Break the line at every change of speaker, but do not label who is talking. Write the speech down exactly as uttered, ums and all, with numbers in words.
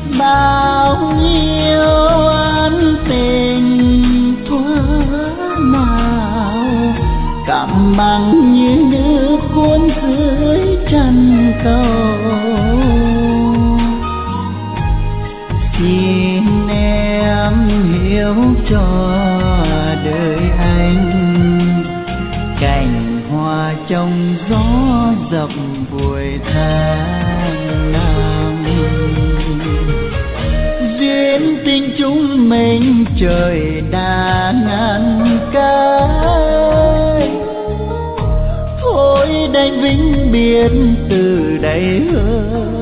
bao nhiêu ân tình thuở nào cạn bằng như nước cuốn dưới chân cầu. Xin em hiểu cho đời anh, cành hoa trong gió dập vùi tháng năm. Duyên tình chúng mình trời đã ngăn cách, thôi đành vĩnh biệt từ đây hơn.